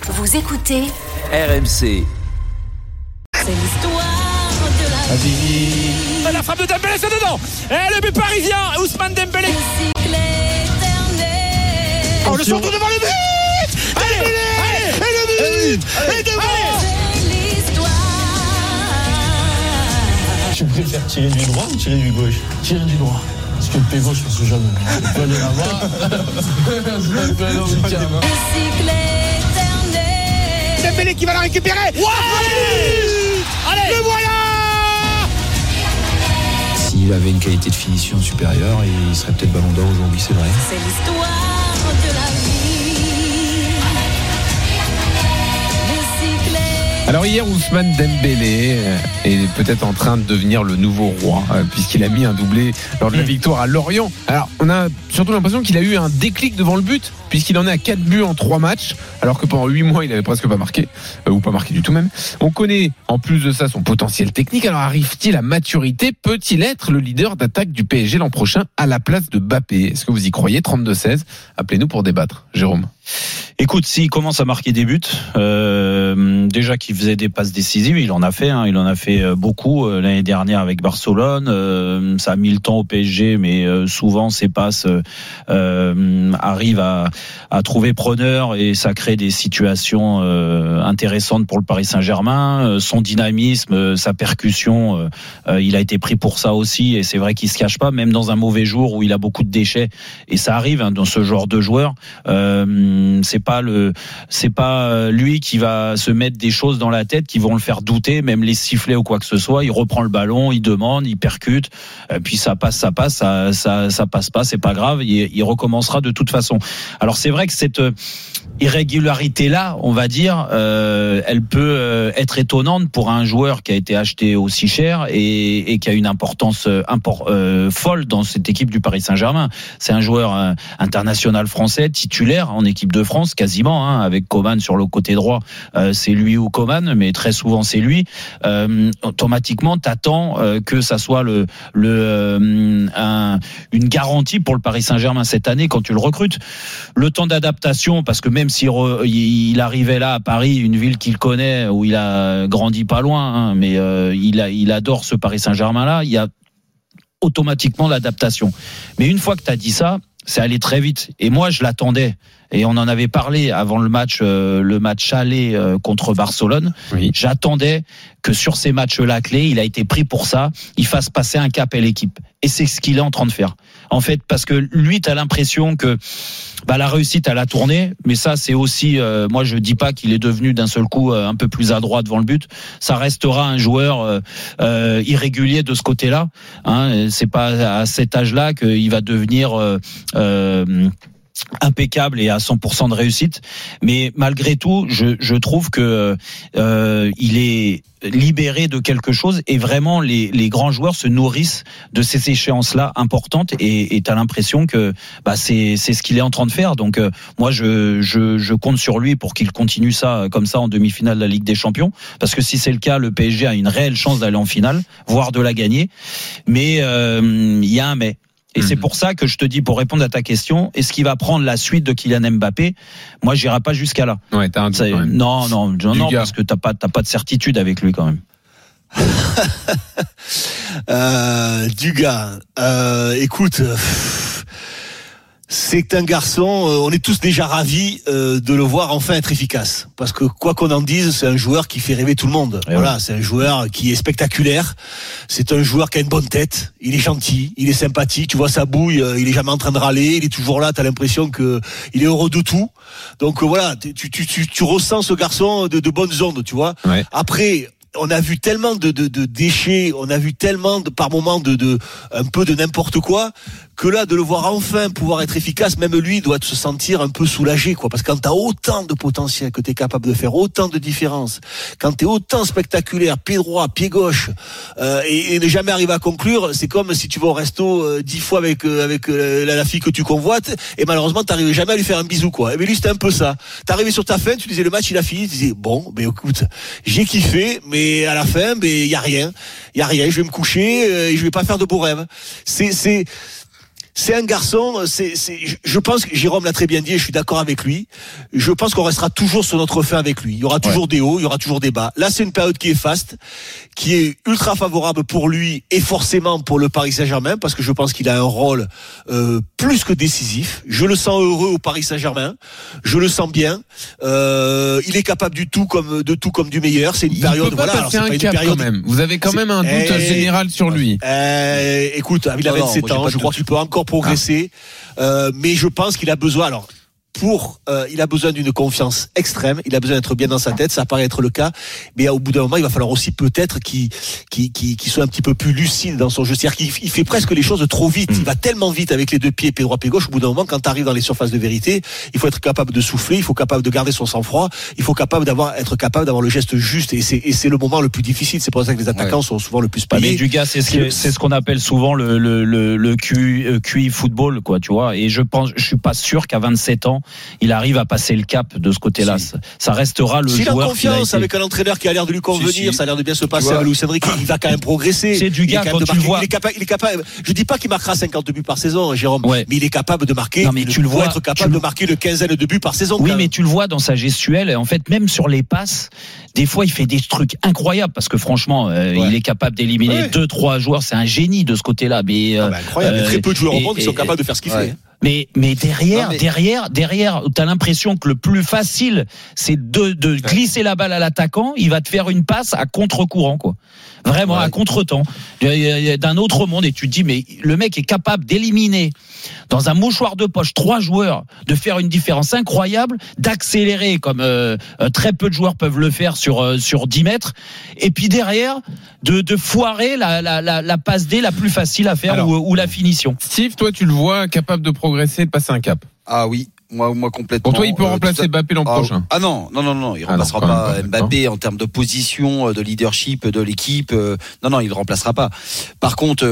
Vous écoutez RMC. C'est l'histoire de la vie. La frappe de Dembélé, c'est dedans. Et le but parisien, Ousmane Dembélé. Oh, le centre devant le but. Allez, et le but. Et devant. C'est l'histoire. Tu préfères tirer du droit ou tirer du gauche? Tirer du droit. Parce que le pied gauche, on se jamais. On peut aller là-bas. On peut aller au week-end. Dembélé qui va la récupérer. Wow, allez, le voilà. S'il avait une qualité de finition supérieure, il serait peut-être ballon d'or aujourd'hui, c'est vrai. C'est l'histoire de la vie. Alors hier, Ousmane Dembélé est peut-être en train de devenir le nouveau roi, puisqu'il a mis un doublé lors de la victoire à Lorient. Alors on a surtout l'impression qu'il a eu un déclic devant le but, puisqu'il en est à 4 buts en 3 matchs, alors que pendant 8 mois il avait presque pas marqué, ou pas marqué du tout même. On connaît en plus de ça son potentiel technique. Alors arrive-t-il à maturité? Peut-il être le leader d'attaque du PSG l'an prochain à la place de Mbappé? Est-ce que vous y croyez? 32-16, appelez-nous pour débattre. Jérôme. Écoute, s'il commence à marquer des buts, déjà qu'il faisait des passes décisives, il en a fait beaucoup l'année dernière avec Barcelone. Ça a mis le temps au PSG, mais souvent ces passes arrivent à trouver preneur et ça crée des situations intéressantes pour le Paris Saint-Germain. Son dynamisme, sa percussion, il a été pris pour ça aussi, et c'est vrai qu'il se cache pas, même dans un mauvais jour où il a beaucoup de déchets, et ça arrive dans ce genre de joueur. C'est pas lui qui va se mettre des choses dans la tête qui vont le faire douter, même les sifflets ou quoi que ce soit. Il reprend le ballon, il demande, il percute, puis ça passe, ça passe pas, c'est pas grave, il recommencera de toute façon. Alors c'est vrai que cette irrégularité là, on va dire, elle peut être étonnante pour un joueur qui a été acheté aussi cher et qui a une importance folle dans cette équipe du Paris Saint-Germain. C'est un joueur international français, titulaire en équipe de France quasiment, avec Coman sur le côté droit, c'est lui ou Coman, mais très souvent c'est lui. Automatiquement t'attends que ça soit une garantie pour le Paris Saint-Germain cette année quand tu le recrutes. Le temps d'adaptation, parce que même s'il arrivait là à Paris, une ville qu'il connaît, où il a grandi pas loin, mais il adore ce Paris Saint-Germain là, il y a automatiquement l'adaptation. Mais une fois que tu as dit ça, c'est allé très vite. Et moi, je l'attendais. Et on en avait parlé avant le match aller contre Barcelone. Oui. J'attendais que sur ces matchs-là clés, il a été pris pour ça, il fasse passer un cap à l'équipe. Et c'est ce qu'il est en train de faire. En fait, parce que lui, t'as l'impression que la réussite à la tournée, mais ça, c'est aussi, moi, je dis pas qu'il est devenu d'un seul coup un peu plus adroit devant le but. Ça restera un joueur irrégulier de ce côté-là. C'est pas à cet âge-là qu'il va devenir impeccable et à 100% de réussite, mais malgré tout, je trouve que il est libéré de quelque chose, et vraiment les grands joueurs se nourrissent de ces échéances-là importantes, et t'as l'impression que c'est ce qu'il est en train de faire. Donc moi je compte sur lui pour qu'il continue ça comme ça en demi-finale de la Ligue des Champions, parce que si c'est le cas, le PSG a une réelle chance d'aller en finale, voire de la gagner. Mais il y a un mais. Et c'est pour ça que je te dis, pour répondre à ta question, est-ce qu'il va prendre la suite de Kylian Mbappé? Moi, j'irai pas jusqu'à là. Ouais, t'as un doute, non, parce que t'as pas de certitude avec lui quand même. Dugas, écoute, c'est un garçon, on est tous déjà ravis de le voir enfin être efficace, parce que quoi qu'on en dise, c'est un joueur qui fait rêver tout le monde. Et voilà, c'est un joueur qui est spectaculaire, c'est un joueur qui a une bonne tête, il est gentil, il est sympathique, tu vois sa bouille, il est jamais en train de râler, il est toujours là, t'as l'impression que il est heureux de tout. Donc voilà, tu ressens ce garçon de bonnes ondes, tu vois. Ouais. Après, on a vu tellement de déchets, on a vu tellement par moments un peu de n'importe quoi, que là, de le voir enfin pouvoir être efficace, même lui doit se sentir un peu soulagé, quoi. Parce que quand t'as autant de potentiel, que t'es capable de faire autant de différences, quand t'es autant spectaculaire, pied droit, pied gauche, et ne jamais arriver à conclure, c'est comme si tu vas au resto 10 fois avec la fille que tu convoites, et malheureusement t'arrives jamais à lui faire un bisou, quoi. Et bien lui, c'était un peu ça. T'arrivais sur ta fin, tu disais le match il a fini, tu disais bon, ben écoute, j'ai kiffé, mais à la fin, ben y a rien, je vais me coucher, et je vais pas faire de beaux rêves. C'est un garçon, je pense que Jérôme l'a très bien dit et je suis d'accord avec lui. Je pense qu'on restera toujours sur notre fin avec lui. Il y aura toujours des hauts, il y aura toujours des bas. Là, c'est une période qui est faste, qui est ultra favorable pour lui et forcément pour le Paris Saint-Germain parce que je pense qu'il a un rôle plus que décisif. Je le sens heureux au Paris Saint-Germain. Je le sens bien. Il est capable du tout comme du meilleur. C'est une période. Il peut pas passer un cap quand même. Vous avez quand même un doute général sur lui. Écoute, il a 27 ans. Je crois qu'il peut encore progresser, mais je pense qu'il a besoin. Alors, il a besoin d'une confiance extrême. Il a besoin d'être bien dans sa tête. Ça paraît être le cas, mais au bout d'un moment, il va falloir aussi peut-être qu'il soit un petit peu plus lucide dans son jeu. C'est-à-dire qu'il fait presque les choses trop vite. Il va tellement vite avec les deux pieds, pied droit, pied gauche. Au bout d'un moment, quand tu arrives dans les surfaces de vérité, il faut être capable de souffler. Il faut être capable de garder son sang-froid. Il faut être capable d'avoir le geste juste. Et c'est le moment le plus difficile. C'est pour ça que les attaquants sont souvent le plus payés. Mais du gars, c'est ce qu'on appelle souvent le QI football, quoi, tu vois. Et je suis pas sûr qu'à 27 ans, il arrive à passer le cap de ce côté-là. Ça restera le joueur. S'il a confiance avec un entraîneur qui a l'air de lui convenir, ça a l'air de bien se passer à Luis Enrique, il va quand même progresser. C'est du gars quand tu le vois. Il est capable. Je dis pas qu'il marquera 52 buts par saison, Jérôme, mais il est capable de marquer. Non, mais tu le vois être capable de marquer une quinzaine de buts par saison. Oui, mais tu le vois dans sa gestuelle. En fait, même sur les passes, des fois, il fait des trucs incroyables parce que franchement, il est capable d'éliminer 2-3 joueurs. C'est un génie de ce côté-là. Mais incroyable. Il y a très peu de joueurs au monde qui sont capables de faire ce qu'il fait. Mais derrière, t'as l'impression que le plus facile, c'est de glisser la balle à l'attaquant. Il va te faire une passe à contre-courant, quoi. Vraiment à contre-temps d'un autre monde. Et tu te dis, mais le mec est capable d'éliminer dans un mouchoir de poche 3 joueurs, de faire une différence incroyable, d'accélérer comme très peu de joueurs peuvent le faire sur 10 mètres. Et puis derrière, de foirer la passe D la plus facile à faire ou la finition. Steve, toi, tu le vois capable de progresser, de passer un cap? Ah oui. Moi complètement. Pour toi, il peut remplacer Mbappé l'an prochain. Ah non, il remplacera pas Mbappé en termes de position, de leadership de l'équipe. Non, il le remplacera pas. Par contre,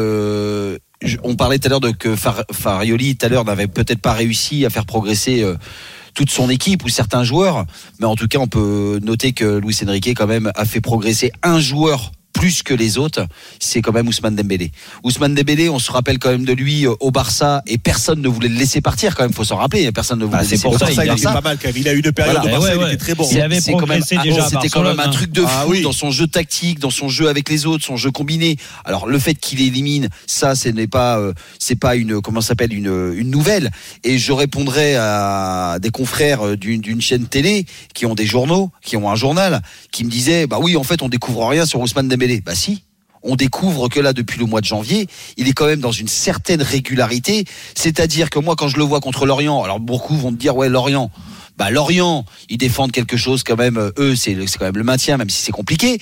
on parlait tout à l'heure que Farioli tout à l'heure n'avait peut-être pas réussi à faire progresser toute son équipe ou certains joueurs, mais en tout cas, on peut noter que Luis Enrique quand même a fait progresser un joueur plus que les autres, c'est quand même Ousmane Dembélé. Ousmane Dembélé, on se rappelle quand même de lui au Barça et personne ne voulait le laisser partir quand même, faut s'en rappeler, personne ne voulait le laisser partir. Il était pas mal quand même, il a eu une période au Barça, il était très bon. Il avait progressé déjà. C'était quand même un truc de fou dans son jeu tactique, dans son jeu avec les autres, son jeu combiné. Alors le fait qu'il élimine, ça c'est pas une nouvelle. Et je répondrai à des confrères d'une chaîne télé qui ont des journaux, qui ont un journal, qui me disaient bah oui en fait on découvre rien sur Ousmane Dembélé. Bah si, on découvre que là depuis le mois de janvier, il est quand même dans une certaine régularité, c'est-à-dire que moi quand je le vois contre Lorient, alors beaucoup vont te dire ouais Lorient, ils défendent quelque chose quand même, eux c'est quand même le maintien même si c'est compliqué,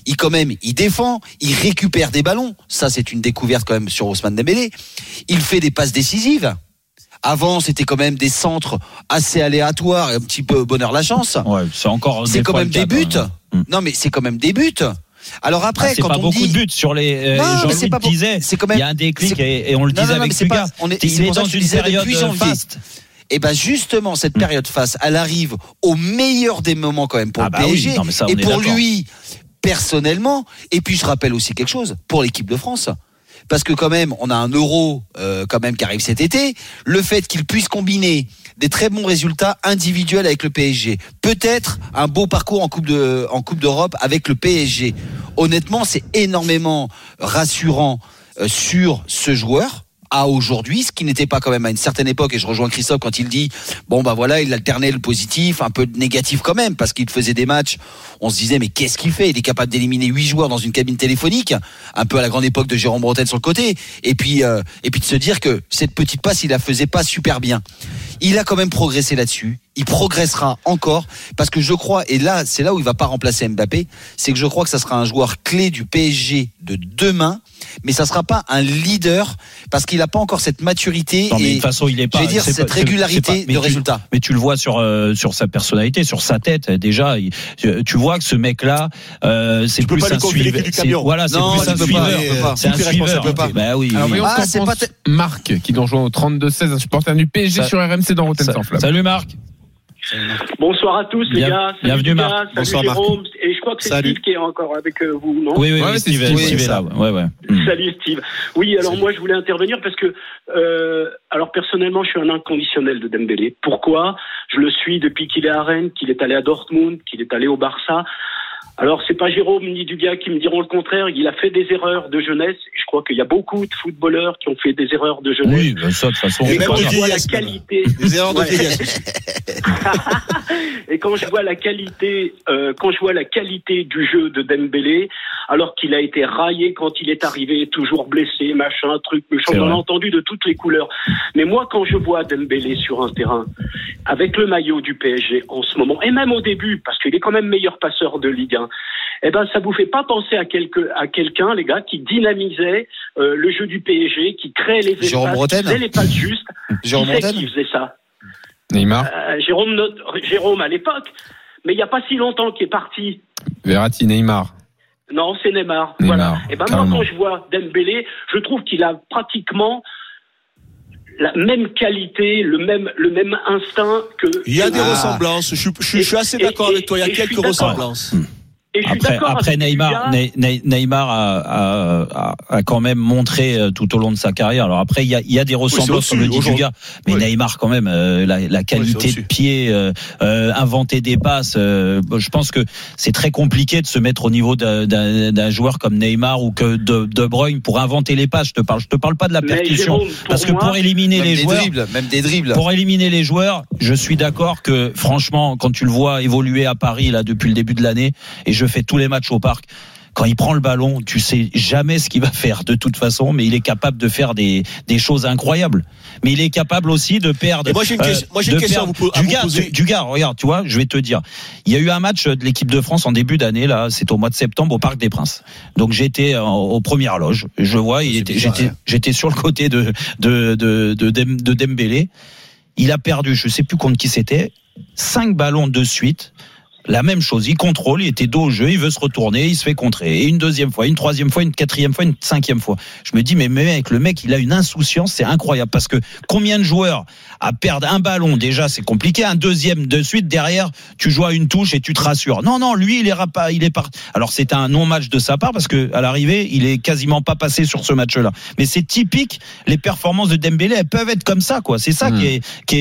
il défend, il récupère des ballons, ça c'est une découverte quand même sur Ousmane Dembélé, il fait des passes décisives. Avant, c'était quand même des centres assez aléatoires et un petit peu bonheur la chance. Ouais, c'est quand même des buts. Non mais c'est quand même des buts. Alors après, c'est quand pas on beaucoup dit de buts sur les. Jean-Louis disait, il y a un déclic et on le disait avec Lucas. Il est dans une période faste. Et ben justement, cette période faste, elle arrive au meilleur des moments quand même pour le PSG et pour lui personnellement. Et puis je rappelle aussi quelque chose pour l'équipe de France. Parce que quand même, on a un Euro quand même qui arrive cet été. Le fait qu'il puisse combiner des très bons résultats individuels avec le PSG, peut-être un beau parcours en Coupe d'Europe avec le PSG. Honnêtement, c'est énormément rassurant sur ce joueur à aujourd'hui, ce qui n'était pas quand même à une certaine époque, et je rejoins Christophe quand il dit il alternait le positif, un peu de négatif quand même, parce qu'il faisait des matchs, on se disait mais qu'est-ce qu'il fait, il est capable d'éliminer 8 joueurs dans une cabine téléphonique, un peu à la grande époque de Jérôme Bretagne sur le côté, et puis de se dire que cette petite passe il la faisait pas super bien. Il a quand même progressé là-dessus, il progressera encore, parce que je crois, et là c'est là où il va pas remplacer Mbappé, c'est que je crois que ça sera un joueur clé du PSG de demain, mais ça sera pas un leader parce qu'il a pas encore cette maturité. Non, mais de toute façon, il est pas. Je veux dire cette régularité de résultats. Mais tu le vois sur sa personnalité, sur sa tête. Déjà, tu vois que ce mec-là, c'est plus un suiveur. Voilà, c'est plus un suiveur. C'est un suiveur. Bah oui. C'est pas Marc qui nous rejoint au 32-16, un supporter du PSG sur RMC dans Rotten sans flamme. Salut Marc. Bonsoir à tous, les gars. Bienvenue, Marc. Salut, Bonsoir, Jérôme. Et je crois que c'est Steve qui est encore avec vous, non? Oui, Steve est là. Ouais. Salut, Steve. Oui, alors moi, je voulais intervenir parce que, alors personnellement, je suis un inconditionnel de Dembélé. Pourquoi? Je le suis depuis qu'il est à Rennes, qu'il est allé à Dortmund, qu'il est allé au Barça. Alors, c'est pas Jérôme ni Dugas qui me diront le contraire. Il a fait des erreurs de jeunesse. Je crois qu'il y a beaucoup de footballeurs qui ont fait des erreurs de jeunesse. Oui, ça, de toute façon. Et quand je vois la qualité, des erreurs de vieillesse. Et quand je vois la qualité, du jeu de Dembélé, alors qu'il a été raillé quand il est arrivé, toujours blessé, machin, truc, méchant, on a entendu de toutes les couleurs. Mais moi, quand je vois Dembélé sur un terrain, avec le maillot du PSG en ce moment, et même au début, parce qu'il est quand même meilleur passeur de Ligue 1, eh ben, ça vous fait pas penser à quelqu'un, les gars, qui dynamisait le jeu du PSG, qui créait les espaces, qui faisait les passes justes. Qui faisait ça? Neymar. Jérôme à l'époque, mais il n'y a pas si longtemps qu'il est parti. Verratti, Neymar. Non, c'est Neymar. Voilà. Et ben moi, quand je vois Dembélé, je trouve qu'il a pratiquement la même qualité, le même instinct que. Il y a des ressemblances. Je suis assez d'accord avec toi. Il y a quelques ressemblances. Et après Neymar a quand même montré tout au long de sa carrière. Alors après il y a des ressemblances comme le dit Dugas, mais Neymar quand même la qualité de pied, inventer des passes. Je pense que c'est très compliqué de se mettre au niveau d'un joueur comme Neymar ou que De Bruyne pour inventer les passes. Je te parle pas de la percussion, parce que pour éliminer les joueurs, même des dribbles. Pour éliminer les joueurs, je suis d'accord que franchement, quand tu le vois évoluer à Paris là depuis le début de l'année, et je fais tous les matchs au parc, quand il prend le ballon, tu sais jamais ce qu'il va faire de toute façon, mais il est capable de faire des choses incroyables. Mais il est capable aussi de perdre. Et moi j'ai une question à vous poser. Dugas, regarde, tu vois, je vais te dire. Il y a eu un match de l'équipe de France en début d'année, là, c'est au mois de septembre au Parc des Princes. Donc j'étais aux premières loges. Je vois, j'étais sur le côté de Dembélé. Il a perdu, je sais plus contre qui c'était, 5 ballons de suite. La même chose, il contrôle, il était dos au jeu, il veut se retourner, il se fait contrer. Et une deuxième fois, une troisième fois, une quatrième fois, une cinquième fois. Je me dis, mais mec, le mec, il a une insouciance, c'est incroyable. Parce que combien de joueurs à perdre un ballon, déjà, c'est compliqué. Un deuxième de suite, derrière, tu joues à une touche et tu te rassures. Non, lui, il est parti. Alors, c'est un non-match de sa part parce que, à l'arrivée, il est quasiment pas passé sur ce match-là. Mais c'est typique, les performances de Dembélé, elles peuvent être comme ça, quoi. C'est ça qui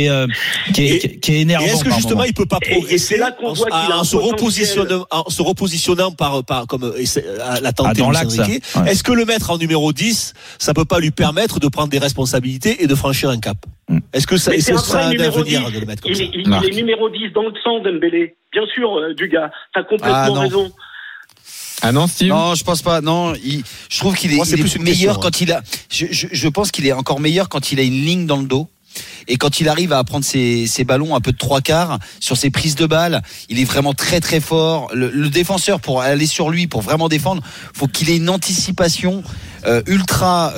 est énervant. Et est-ce que justement, il peut pas progresser en se repositionnant par comme l'a tenté Luis Enrique. Est-ce que le mettre en numéro 10, ça peut pas lui permettre de prendre des responsabilités et de franchir un cap? Est-ce que ça a un avenir de le mettre comme ça? Il est numéro 10 dans le sang, Dembélé. Bien sûr, Dugas, t'as complètement raison. Ah non, Steve? Non, je pense pas. Non, je trouve qu'il est meilleur quand il a. Je pense qu'il est encore meilleur quand il a une ligne dans le dos. Et quand il arrive à prendre ses ballons un peu de 3/4 sur ses prises de balles, il est vraiment très très fort. Le défenseur, pour aller sur lui, pour vraiment défendre, faut qu'il ait une anticipation ultra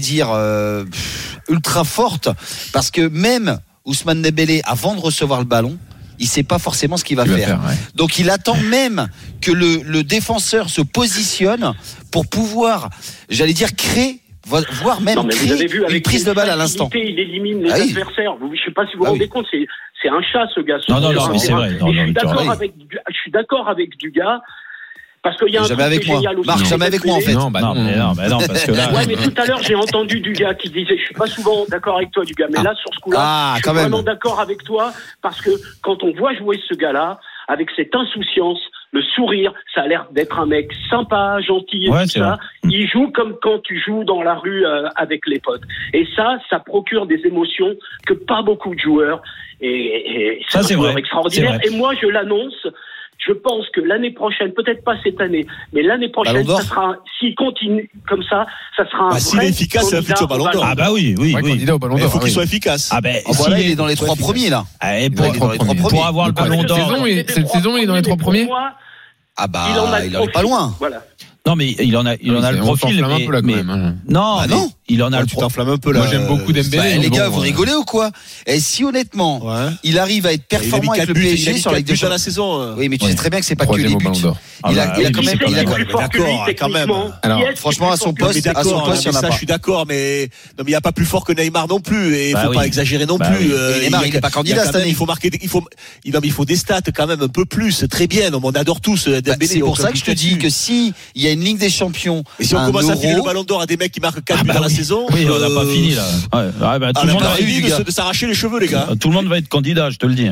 forte, parce que même Ousmane Dembélé, avant de recevoir le ballon, il sait pas forcément ce qu'il va faire. Donc il attend même que le défenseur se positionne pour pouvoir, créer, voire même créer une prise de balle à l'instant. Il élimine les adversaires. Je ne sais pas si vous vous rendez compte, c'est un chat, ce gars. Non, mais c'est vrai. Je suis d'accord avec Dugas. Parce qu'il y a un truc génial aussi. Marc, jamais avec moi en fait. Non, parce que là. Ouais, mais tout à l'heure, j'ai entendu Dugas qui disait, je suis pas souvent d'accord avec toi, Dugas, mais là, sur ce coup-là, je suis vraiment d'accord avec toi, parce que quand on voit jouer ce gars-là, avec cette insouciance, le sourire, ça a l'air d'être un mec sympa, gentil et tout ça. Il joue comme quand tu joues dans la rue avec les potes. Et ça procure des émotions que pas beaucoup de joueurs. Et c'est un joueur extraordinaire. Et moi, je l'annonce. Je pense que l'année prochaine, peut-être pas cette année, mais l'année prochaine, ça sera, s'il continue comme ça sera un vrai s'il est efficace, c'est un futur Ballon d'Or. Ah bah oui. Candidat au Ballon d'Or. Il faut qu'il soit efficace. Ah ben, voilà, il est dans les 3 premiers, là. Pour avoir le Ballon d'Or. Cette saison, il est dans les 3 premiers? Ah bah, il en est pas loin. Voilà. Non, mais il en a le profil. Non, il en a tu t'enflammes un peu là. Moi j'aime beaucoup Dembélé. Les gars, vous rigolez ou quoi? Et si honnêtement, il arrive à être performant avec le PSG sur la Ligue des Champions la saison. Oui, mais tu sais très bien que c'est pas que les buts. Il a quand même. D'accord, quand même. Alors, franchement, à son poste, il y en a pas. Je suis d'accord, mais il n'y a pas plus fort que Neymar non plus, et il faut pas exagérer non plus. Neymar, il n'est pas candidat cette année. Il faut marquer, il faut des stats quand même un peu plus. Très bien, on adore tous Dembélé. C'est pour ça que je te dis que si il y a une Ligue des Champions, et si on commence à filer le Ballon d'Or à des mecs qui marquent 4 buts dans la saison, oui, on n'a pas fini là. Tout le monde a fini de s'arracher les cheveux, les gars. Tout le monde va être candidat, je te le dis.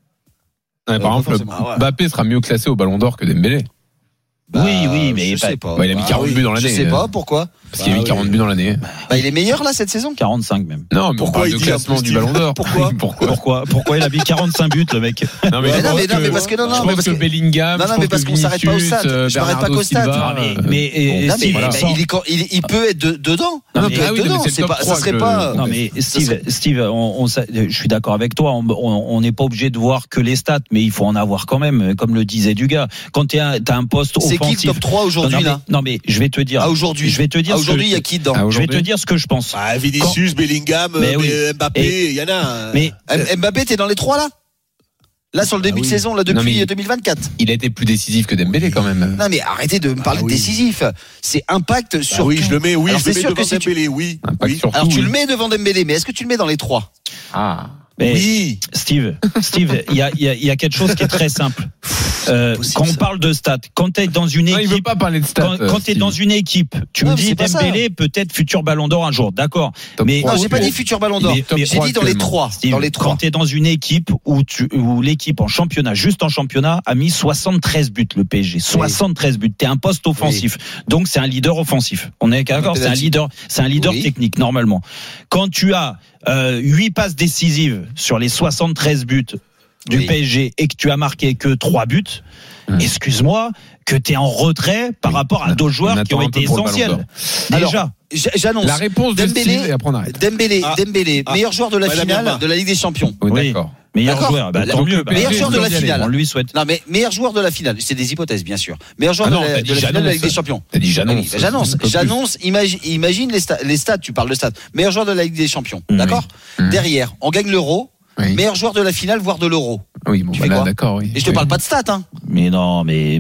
Par exemple, Mbappé sera mieux classé au Ballon d'Or que Dembélé. Oui, mais je sais pas. Il a mis 40 buts dans l'année. Je sais pas pourquoi. Parce qu'il a mis 40 buts dans l'année. Il est meilleur là cette saison. 45 même. Non, mais pourquoi il classement du Ballon d'Or? Pourquoi il a mis 45 buts le mec? Non mais parce que je pense que Bellingham. Non mais parce qu'on s'arrête pas au stade. Je m'arrête pas qu'au stade. Mais il peut être dedans. Non mais ça serait pas. Non mais Steve, je suis d'accord avec toi. On n'est pas obligé de voir que les stats, mais il faut en avoir quand même, comme le disait Dugas. Quand t'as un poste offensif. C'est qui le top 3 aujourd'hui là? Non mais je vais te dire. Aujourd'hui, il y a qui dedans? Je vais te dire ce que je pense. Vinicius, Bellingham, Mbappé, il y en a. Mais Mbappé, t'es dans les 3 là? Là, sur le début de saison, là, depuis 2024. Il a été plus décisif que Dembélé, quand même. Non, mais arrêtez de me parler de décisif. C'est impact sur. Oui, je le mets, devant Dembélé, oui. Alors, tu le mets devant Dembélé, mais est-ce que tu le mets dans les 3? Mais oui. Steve, il y a quelque chose qui est très simple. Quand on parle de stats, quand tu es dans une équipe, il veut pas parler de stats. Quand tu es dans une équipe, tu me dis Dembélé peut-être futur Ballon d'Or un jour, d'accord. Mais non, j'ai pas dit futur Ballon d'Or. J'ai dit dans les 3. Quand tu es dans une équipe où l'équipe en championnat, juste en championnat, a mis 73 buts le PSG, 73 buts. Tu es un poste offensif. Donc c'est un leader offensif. On est d'accord, c'est un leader technique normalement. Quand tu as 8 passes décisives sur les 73 buts du PSG et que tu as marqué que 3 buts, excuse-moi, que tu es en retrait par rapport à d'autres joueurs qui ont été essentiels. Déjà. J'annonce. La réponse de Steve et après on arrête. Dembélé, meilleur joueur de la finale de la Ligue des Champions. Oui, d'accord. Meilleur joueur, tant mieux. Meilleur joueur de la finale. On lui souhaite. Non, mais meilleur joueur de la finale. C'est des hypothèses, bien sûr. Meilleur joueur de la finale de la Ligue des Champions. T'as dit j'annonce. J'annonce. Imagine les stats. Tu parles de stats. Meilleur joueur de la Ligue des Champions. D'accord? Derrière, on gagne l'Euro. Meilleur joueur de la finale, voire de l'Euro. Oui, bon, voilà, d'accord, oui. Et je te parle pas de stats, hein. Mais non, mais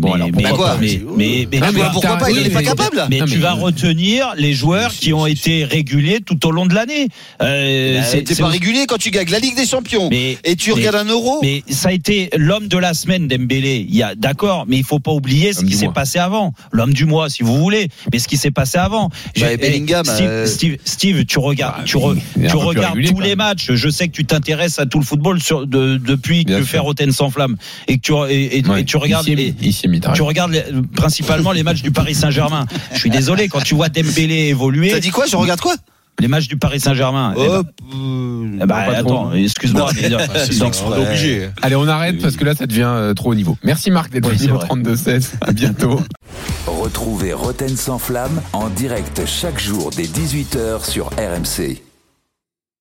pourquoi pas? Il n'est pas capable. Mais tu vas retenir les joueurs qui ont été réguliers tout au long de l'année. C'est pas régulier quand tu gagnes la Ligue des Champions et tu regardes un Euro. Mais ça a été l'homme de la semaine, Dembélé. D'accord, mais il faut pas oublier ce qui s'est passé avant. L'homme du mois, si vous voulez, mais ce qui s'est passé avant. Bellingham. Steve, tu regardes tous les matchs. Je sais que tu t'intéresses à tout le football depuis que faire Rotten sans flamme et que tu regardes tu regardes principalement les matchs du Paris Saint-Germain. Je suis désolé, quand tu vois Dembélé évoluer. T'as dit quoi? Je regarde quoi? Les matchs du Paris Saint-Germain. Attends, excuse-moi. On est obligé. Allez, on arrête parce que là, ça devient trop haut niveau. Merci Marc d'être venu au 32-16. À bientôt. Retrouvez Rotten sans flamme en direct chaque jour dès 18h sur RMC.